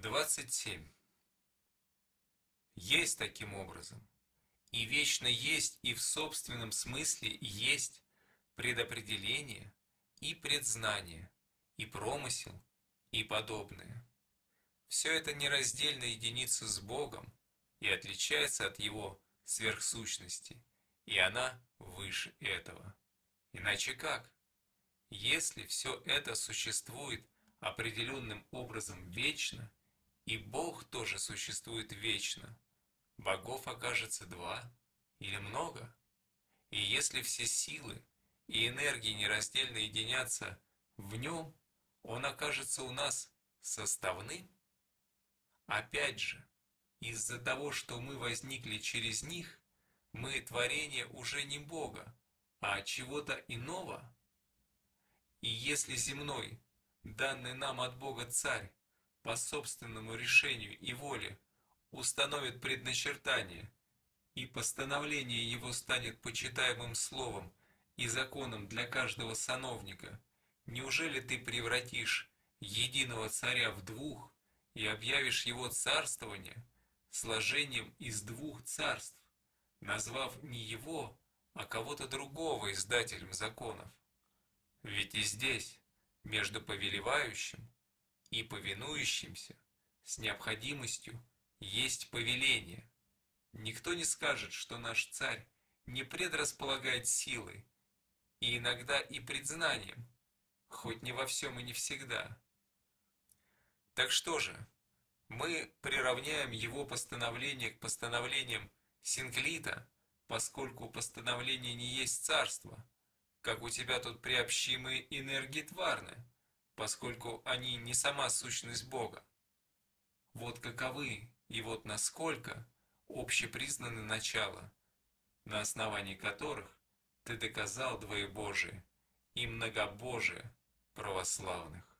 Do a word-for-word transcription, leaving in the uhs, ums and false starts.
двадцать семь. Есть таким образом, и вечно есть, и в собственном смысле есть предопределение, и предзнание, и промысел, и подобное. Все это нераздельно единица с Богом и отличается от Его сверхсущности, и она выше этого. Иначе как? Если все это существует определенным образом вечно, и Бог тоже существует вечно, богов окажется два или много? И если все силы и энергии нераздельно единятся в нем, он окажется у нас составным? Опять же, из-за того, что мы возникли через них, мы творение уже не Бога, а чего-то иного. И если земной, данный нам от Бога Царь, по собственному решению и воле, установит предначертание, и постановление его станет почитаемым словом и законом для каждого сановника, неужели ты превратишь единого царя в двух и объявишь его царствование сложением из двух царств, назвав не его, а кого-то другого издателем законов? Ведь и здесь, между повелевающим и повинующимся, с необходимостью есть повеление. Никто не скажет, что наш царь не предрасполагает силой, и иногда и предзнанием, хоть не во всем и не всегда. Так что же, мы приравняем его постановление к постановлениям Синклита, поскольку постановление не есть царство, как у тебя тут приобщимые энергии тварны, поскольку они не сама сущность Бога. Вот каковы и вот насколько общепризнаны начала, на основании которых ты доказал двоебожие и многобожие православных.